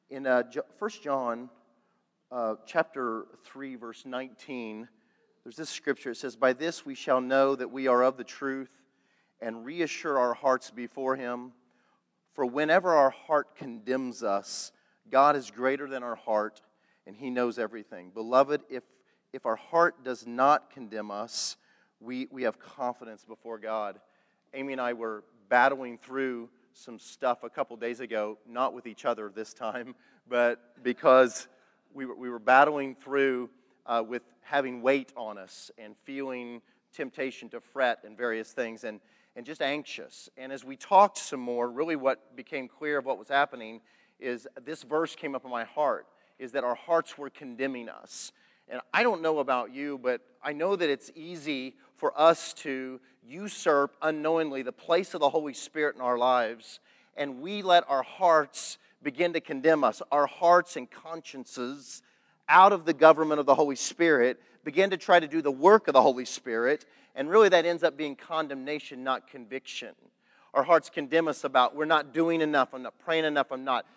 In 1 John chapter 3, verse 19, there's this scripture. It says, "By this we shall know that we are of the truth and reassure our hearts before Him. For whenever our heart condemns us, God is greater than our heart, and He knows everything. Beloved, if our heart does not condemn us, we have confidence before God." Amy and I were battling through some stuff a couple days ago, not with each other this time, but because we were battling through with having weight on us and feeling temptation to fret and various things and just anxious. And as we talked some more, really what became clear of what was happening is this verse came up in my heart, is that our hearts were condemning us. And I don't know about you, but I know that it's easy for us to usurp unknowingly the place of the Holy Spirit in our lives, and we let our hearts begin to condemn us. Our hearts and consciences, out of the government of the Holy Spirit, begin to try to do the work of the Holy Spirit, and really that ends up being condemnation, not conviction. Our hearts condemn us about, we're not doing enough, I'm not praying enough, I'm not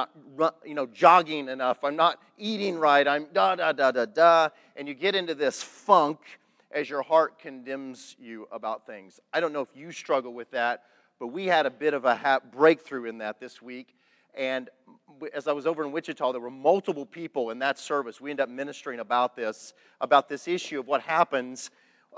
jogging enough, I'm not eating right, I'm da-da-da-da-da, and you get into this funk as your heart condemns you about things. I don't know if you struggle with that, but we had a bit of a breakthrough in that this week, and as I was over in Wichita, there were multiple people in that service. We ended up ministering about this issue of what happens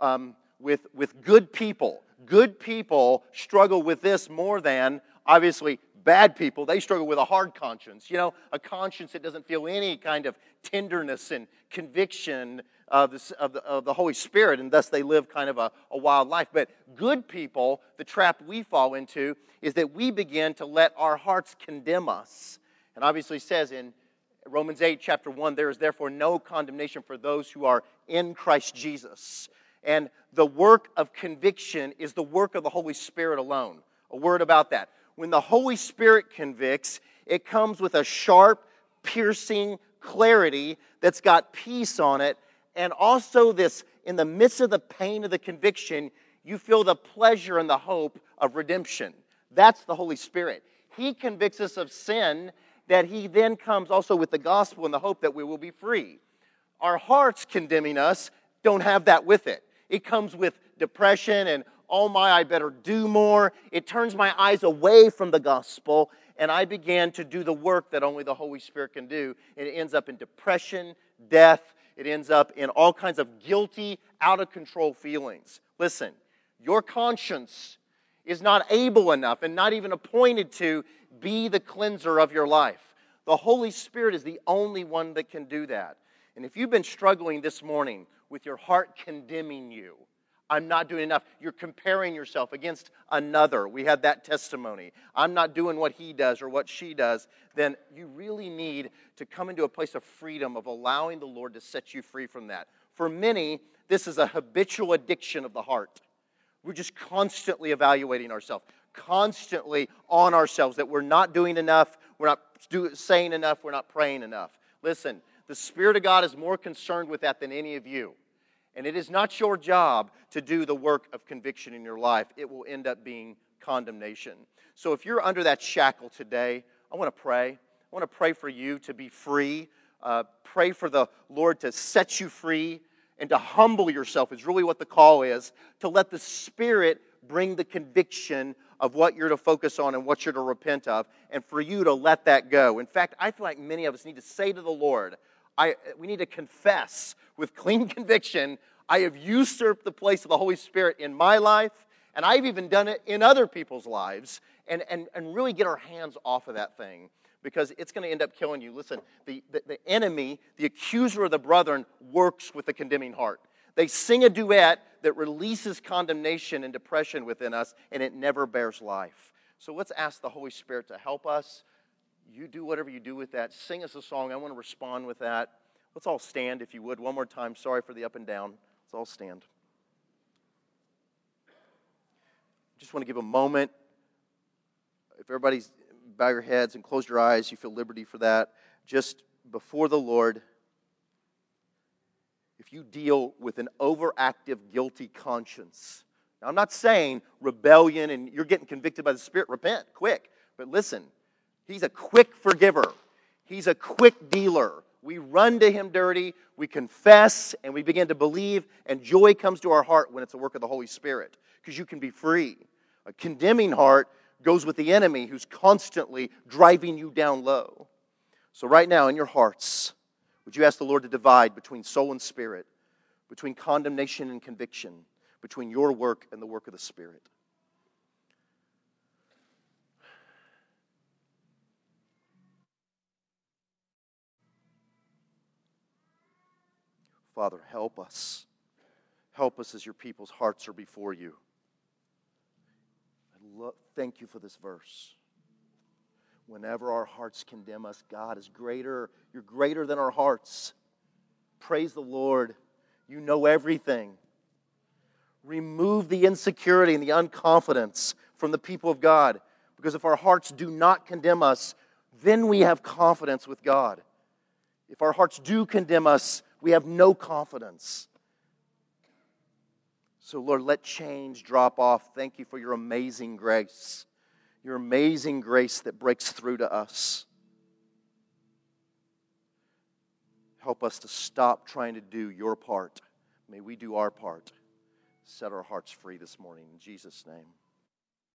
with good people. Good people struggle with this more than, obviously, bad people. They struggle with a hard conscience. You know, a conscience that doesn't feel any kind of tenderness and conviction of the Holy Spirit, and thus they live kind of a wild life. But good people, the trap we fall into is that we begin to let our hearts condemn us. And obviously says in Romans 8, chapter 1, "There is therefore no condemnation for those who are in Christ Jesus." And the work of conviction is the work of the Holy Spirit alone. A word about that. When the Holy Spirit convicts, it comes with a sharp, piercing clarity that's got peace on it. And also this, in the midst of the pain of the conviction, you feel the pleasure and the hope of redemption. That's the Holy Spirit. He convicts us of sin, that He then comes also with the gospel and the hope that we will be free. Our hearts condemning us don't have that with it. It comes with depression and, oh my, I better do more. It turns my eyes away from the gospel, and I began to do the work that only the Holy Spirit can do. And it ends up in depression, death. It ends up in all kinds of guilty, out-of-control feelings. Listen, your conscience is not able enough and not even appointed to be the cleanser of your life. The Holy Spirit is the only one that can do that. And if you've been struggling this morning with your heart condemning you, I'm not doing enough. You're comparing yourself against another. We had that testimony. I'm not doing what he does or what she does. Then you really need to come into a place of freedom, of allowing the Lord to set you free from that. For many, this is a habitual addiction of the heart. We're just constantly evaluating ourselves, constantly on ourselves, that we're not doing enough, we're not saying enough, we're not praying enough. Listen, the Spirit of God is more concerned with that than any of you. And it is not your job to do the work of conviction in your life. It will end up being condemnation. So if you're under that shackle today, I want to pray. I want to pray for you to be free. Pray for the Lord to set you free and to humble yourself is really what the call is, to let the Spirit bring the conviction of what you're to focus on and what you're to repent of, and for you to let that go. In fact, I feel like many of us need to say to the Lord, we need to confess with clean conviction, I have usurped the place of the Holy Spirit in my life, and I've even done it in other people's lives, and really get our hands off of that thing, because it's going to end up killing you. Listen, the enemy, the accuser of the brethren, works with the condemning heart. They sing a duet that releases condemnation and depression within us, and it never bears life. So let's ask the Holy Spirit to help us. You do whatever you do with that. Sing us a song. I want to respond with that. Let's all stand, if you would. One more time. Sorry for the up and down. Let's all stand. Just want to give a moment. If everybody's bow your heads and close your eyes, you feel liberty for that. Just before the Lord, if you deal with an overactive, guilty conscience. Now, I'm not saying rebellion and you're getting convicted by the Spirit. Repent, quick. But listen, He's a quick forgiver. He's a quick dealer. We run to Him dirty, we confess, and we begin to believe, and joy comes to our heart when it's a work of the Holy Spirit, because you can be free. A condemning heart goes with the enemy who's constantly driving you down low. So right now in your hearts, would you ask the Lord to divide between soul and spirit, between condemnation and conviction, between your work and the work of the Spirit? Father, help us. Help us as your people's hearts are before you. Thank you for this verse. Whenever our hearts condemn us, God is greater. You're greater than our hearts. Praise the Lord. You know everything. Remove the insecurity and the unconfidence from the people of God. Because if our hearts do not condemn us, then we have confidence with God. If our hearts do condemn us, we have no confidence. So, Lord, let chains drop off. Thank you for your amazing grace. Your amazing grace that breaks through to us. Help us to stop trying to do your part. May we do our part. Set our hearts free this morning. In Jesus' name.